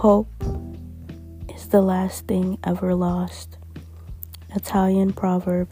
Hope is the last thing ever lost. Italian proverb.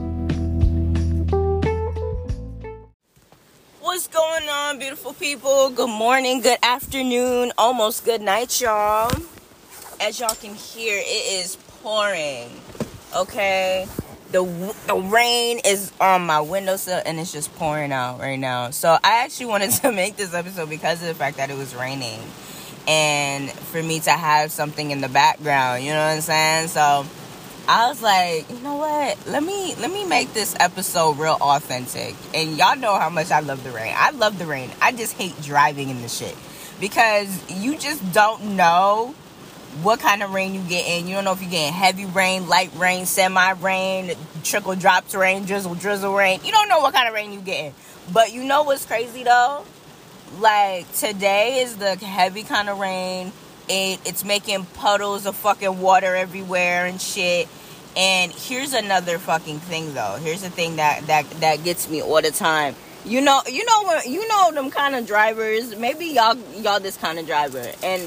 What's going on, beautiful people? Good morning, good afternoon, almost good night, y'all. As y'all can hear, it is pouring, okay? The rain is on my windowsill and it's just pouring out right now. So I actually wanted to make this episode because of the fact that it was raining. And for me to have something in the background, you know what I'm saying? So I was like, you know what? Let me make this episode real authentic. And y'all know how much I love the rain. I love the rain. I just hate driving in the shit. Because you just don't know what kind of rain you get in. You don't know if you're getting heavy rain, light rain, semi-rain, trickle drops rain, drizzle rain. You don't know what kind of rain you getting. But you know what's crazy though? Like, today is the heavy kind of rain. It's making puddles of fucking water everywhere and shit. And here's another fucking thing though. Here's the thing that gets me all the time. You know them kind of drivers. Maybe y'all this kind of driver. And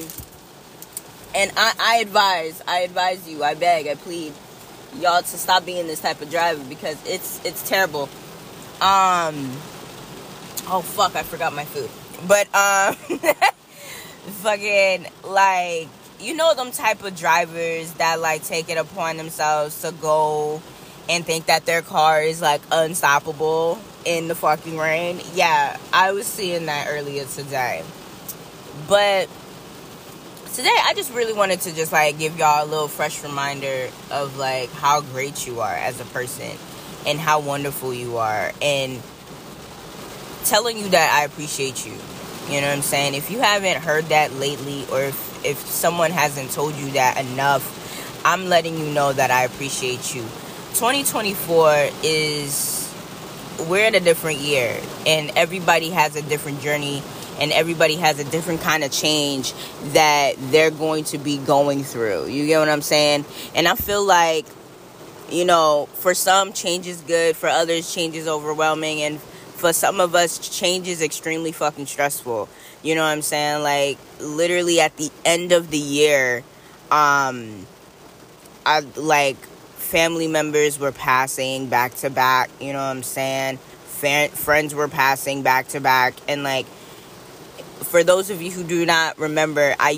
I advise you, I beg, I plead y'all to stop being this type of driver because it's terrible. Oh fuck, I forgot my food. But fucking, like, you know them type of drivers that like take it upon themselves to go and think that their car is like unstoppable in the fucking rain. Yeah, I was seeing that earlier today. But today I just really wanted to just like give y'all a little fresh reminder of like how great you are as a person and how wonderful you are, and telling you that I appreciate you. You know what I'm saying? If you haven't heard that lately, or if someone hasn't told you that enough, I'm letting you know that I appreciate you. 2024 we're in a different year, and everybody has a different journey, and everybody has a different kind of change that they're going to be going through. You get what I'm saying? And I feel like, you know, for some, change is good. For others, change is overwhelming. And for some of us, change is extremely fucking stressful. You know what I'm saying? Like, literally at the end of the year, family members were passing back to back. You know what I'm saying? Friends were passing back to back. And, like, for those of you who do not remember, I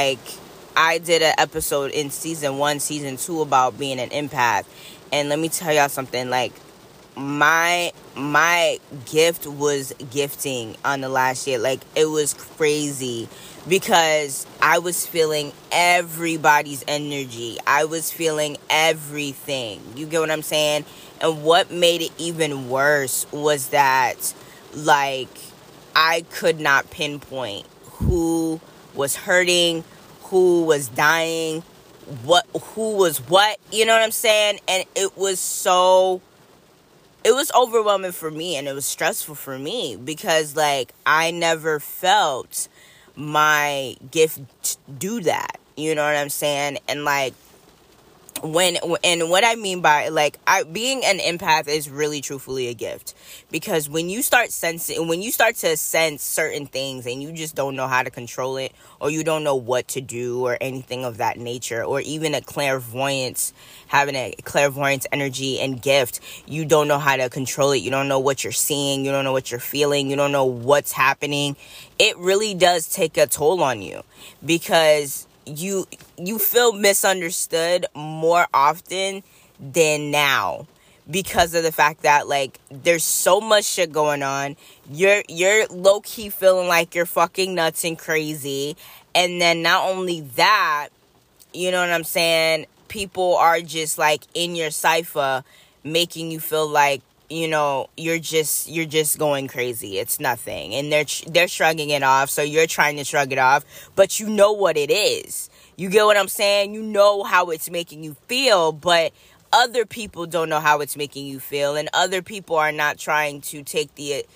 did an episode in season 1, season 2 about being an empath. And let me tell y'all something, like, my gift was gifting on the last year. Like, it was crazy because I was feeling everybody's energy. I was feeling everything. You get what I'm saying? And what made it even worse was that, like, I could not pinpoint who was hurting, who was dying, who was what, you know what I'm saying? And it was overwhelming for me, and it was stressful for me because, like, I never felt my gift do that, you know what I'm saying? And, like, what I mean by, like, being an empath is really truthfully a gift, because when you start to sense certain things and you just don't know how to control it, or you don't know what to do or anything of that nature, or even having a clairvoyance energy and gift, you don't know how to control it. You don't know what you're seeing. You don't know what you're feeling. You don't know what's happening. It really does take a toll on you, because you feel misunderstood more often than now, because of the fact that, like, there's so much shit going on. You're low-key feeling like you're fucking nuts and crazy. And then not only that, you know what I'm saying, people are just, like, in your cipher, making you feel like, you know, you're just going crazy. It's nothing. And they're shrugging it off, so you're trying to shrug it off, but you know what it is. You get what I'm saying? You know how it's making you feel, but other people don't know how it's making you feel, and other people are not trying to take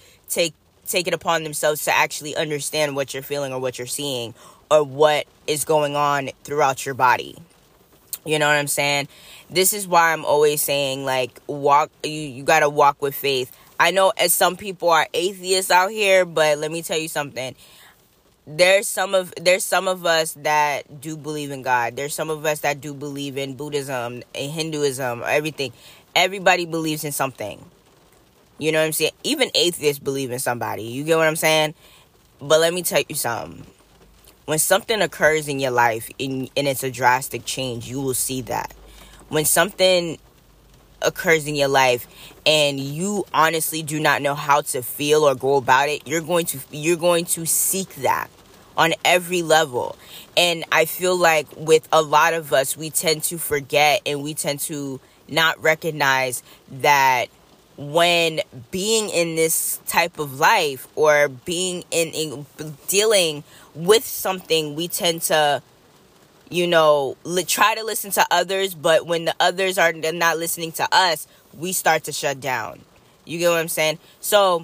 it upon themselves to actually understand what you're feeling or what you're seeing or what is going on throughout your body. You know what I'm saying? This is why I'm always saying, like, you gotta walk with faith. I know as some people are atheists out here, but let me tell you something. there's some of us that do believe in God. There's some of us that do believe in Buddhism, in Hinduism, everything. Everybody believes in something. You know what I'm saying? Even atheists believe in somebody. You get what I'm saying? But let me tell you something. When something occurs in your life and it's a drastic change, you will see that. When something occurs in your life and you honestly do not know how to feel or go about it, you're going to seek that on every level. And I feel like with a lot of us, we tend to forget and we tend to not recognize that when being in this type of life or being in dealing with something, we tend to, try to listen to others, but when the others are not listening to us, we start to shut down. You get what I'm saying? So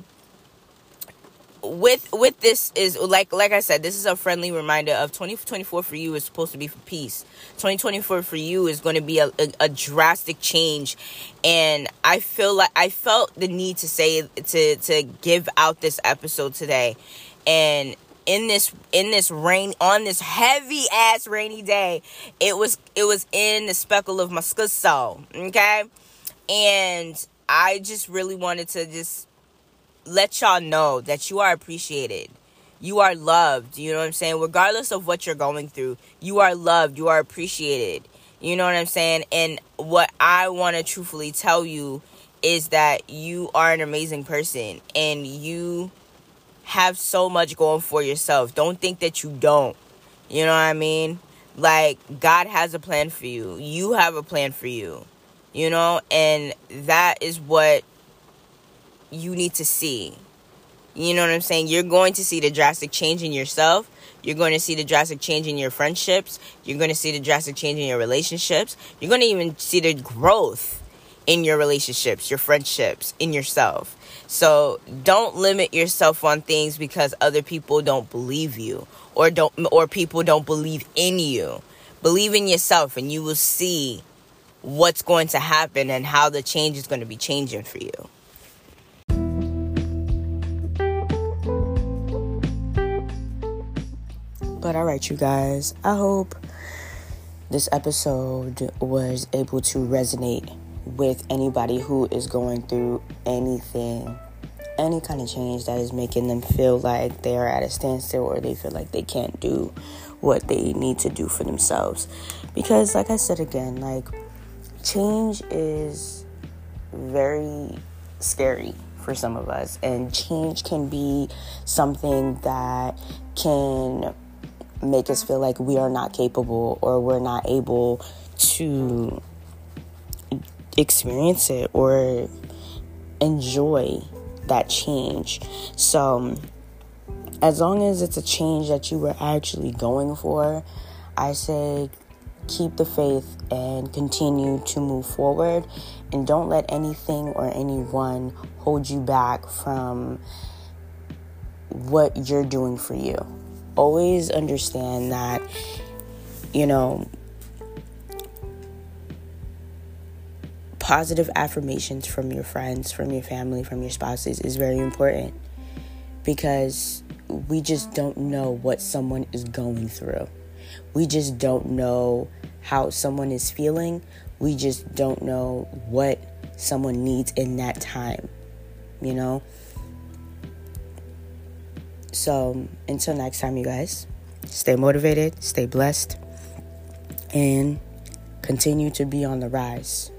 with this is like I said, this is a friendly reminder of 2024 for you is supposed to be for peace. 2024 for you is going to be a drastic change, and I felt the need to say to give out this episode today. And in this rain, on this heavy ass rainy day, it was in the speckle of my skull, okay? And I just really wanted to just let y'all know that you are appreciated. You are loved. You know what I'm saying? Regardless of what you're going through, you are loved. You are appreciated. You know what I'm saying? And what I want to truthfully tell you is that you are an amazing person and you have so much going for yourself. Don't think that you don't. You know what I mean? Like, God has a plan for you. You have a plan for you. You know? And that is what you need to see. You know what I'm saying? You're going to see the drastic change in yourself. You're going to see the drastic change in your friendships. You're going to see the drastic change in your relationships. You're going to even see the growth in your relationships, your friendships, in yourself. So don't limit yourself on things because other people don't believe you or people don't believe in you. Believe in yourself and you will see what's going to happen and how the change is going to be changing for you. But all right, you guys, I hope this episode was able to resonate with anybody who is going through anything, any kind of change that is making them feel like they are at a standstill or they feel like they can't do what they need to do for themselves. Because like I said again, like, change is very scary for some of us, and change can be something that can make us feel like we are not capable or we're not able to experience it or enjoy that change. So as long as it's a change that you were actually going for, I say keep the faith and continue to move forward, and don't let anything or anyone hold you back from what you're doing for you. Always understand that, positive affirmations from your friends, from your family, from your spouses is very important, because we just don't know what someone is going through. We just don't know how someone is feeling. We just don't know what someone needs in that time, So until next time, you guys, stay motivated, stay blessed, and continue to be on the rise.